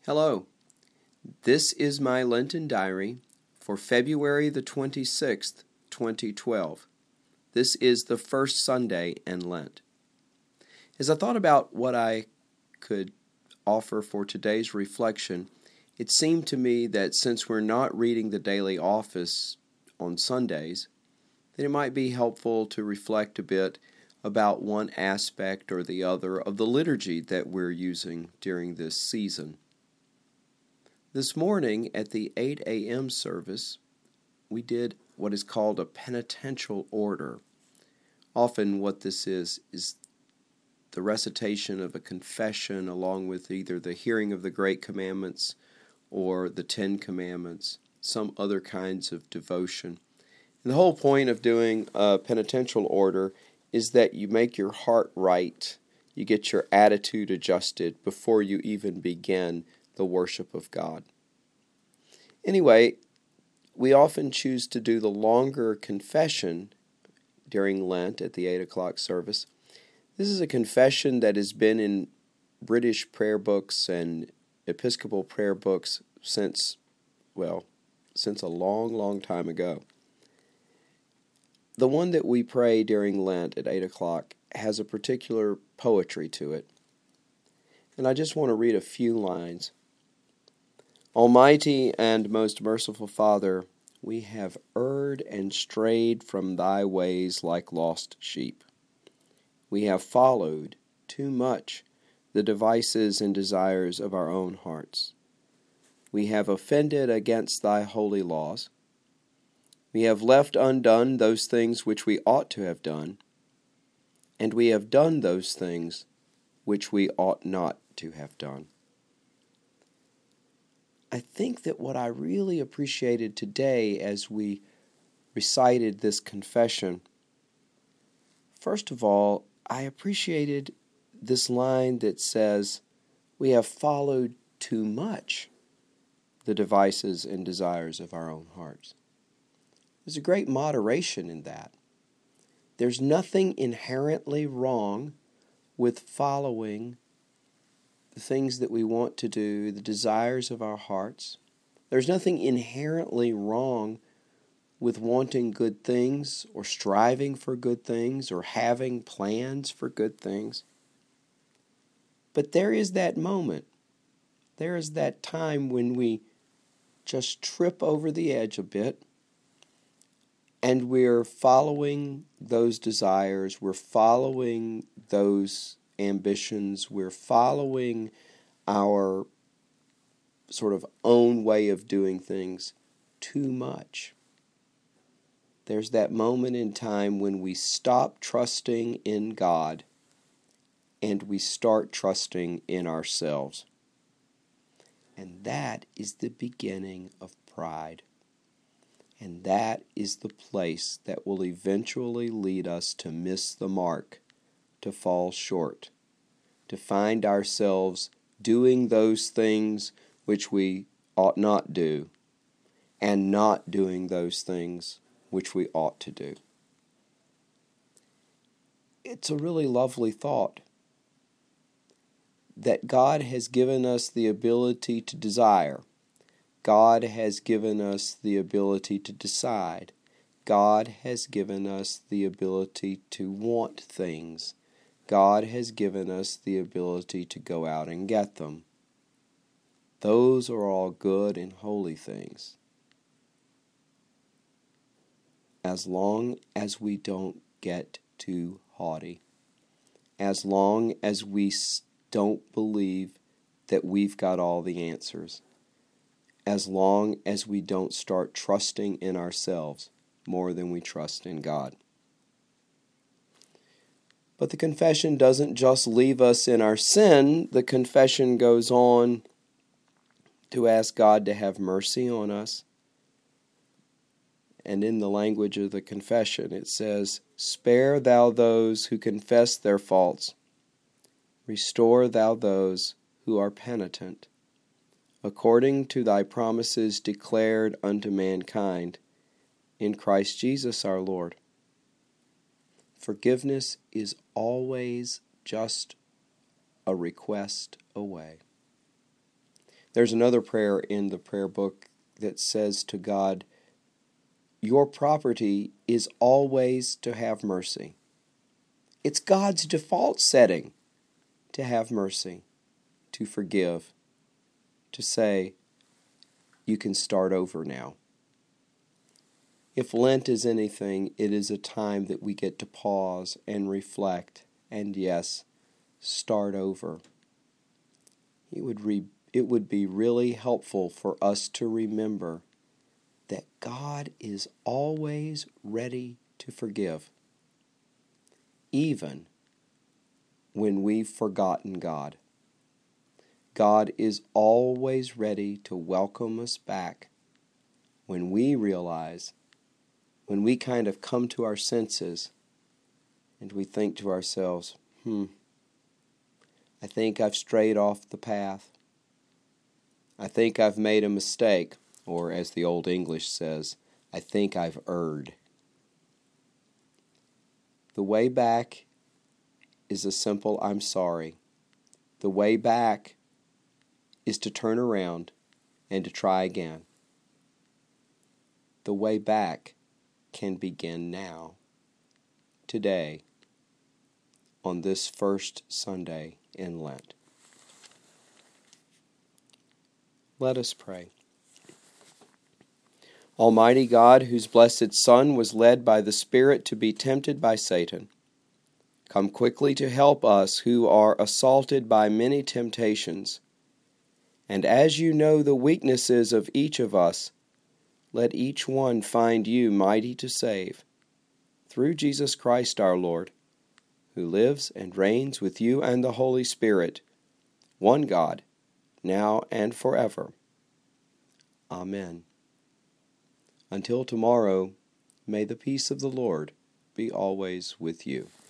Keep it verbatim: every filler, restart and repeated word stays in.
Hello, this is my Lenten diary for February the twenty-sixth, twenty twelve. This is the first Sunday in Lent. As I thought about what I could offer for today's reflection, it seemed to me that since we're not reading the daily office on Sundays, that it might be helpful to reflect a bit about one aspect or the other of the liturgy that we're using during this season. This morning at the eight a.m. service, we did what is called a penitential order. Often what this is, is the recitation of a confession along with either the hearing of the Great Commandments or the Ten Commandments, some other kinds of devotion. And the whole point of doing a penitential order is that you make your heart right, you get your attitude adjusted before you even begin the worship of God. Anyway, we often choose to do the longer confession during Lent at the eight o'clock service. This is a confession that has been in British prayer books and Episcopal prayer books since, well, since a long, long time ago. The one that we pray during Lent at eight o'clock has a particular poetry to it. And I just want to read a few lines. Almighty and most merciful Father, we have erred and strayed from thy ways like lost sheep. We have followed too much the devices and desires of our own hearts. We have offended against thy holy laws. We have left undone those things which we ought to have done, and we have done those things which we ought not to have done. I think that what I really appreciated today as we recited this confession, first of all, I appreciated this line that says, we have followed too much the devices and desires of our own hearts. There's a great moderation in that. There's nothing inherently wrong with following the things that we want to do, the desires of our hearts. There's nothing inherently wrong with wanting good things or striving for good things or having plans for good things. But there is that moment, there is that time when we just trip over the edge a bit and we're following those desires, we're following those ambitions, we're following our sort of own way of doing things too much. There's that moment in time when we stop trusting in God and we start trusting in ourselves. And that is the beginning of pride. And that is the place that will eventually lead us to miss the mark, to fall short, to find ourselves doing those things which we ought not do, and not doing those things which we ought to do. It's a really lovely thought that God has given us the ability to desire. God has given us the ability to decide. God has given us the ability to want things. God has given us the ability to go out and get them. Those are all good and holy things, as long as we don't get too haughty, as long as we don't believe that we've got all the answers, as long as we don't start trusting in ourselves more than we trust in God. But the confession doesn't just leave us in our sin. The confession goes on to ask God to have mercy on us. And in the language of the confession, it says, spare thou those who confess their faults. Restore thou those who are penitent, according to thy promises declared unto mankind, in Christ Jesus our Lord. Forgiveness is always just a request away. There's another prayer in the prayer book that says to God, your property is always to have mercy. It's God's default setting to have mercy, to forgive, to say, you can start over now. If Lent is anything, it is a time that we get to pause and reflect and, yes, start over. It would, re- it would be really helpful for us to remember that God is always ready to forgive, even when we've forgotten God. God is always ready to welcome us back when we realize, when we kind of come to our senses and we think to ourselves, hmm, I think I've strayed off the path. I think I've made a mistake, or as the Old English says, I think I've erred. The way back is a simple I'm sorry. The way back is to turn around and to try again. The way back can begin now, today, on this first Sunday in Lent. Let us pray. Almighty God, whose blessed Son was led by the Spirit to be tempted by Satan, come quickly to help us who are assaulted by many temptations. And as you know the weaknesses of each of us, let each one find you mighty to save. Through Jesus Christ our Lord, who lives and reigns with you and the Holy Spirit, one God, now and forever. Amen. Until tomorrow, may the peace of the Lord be always with you.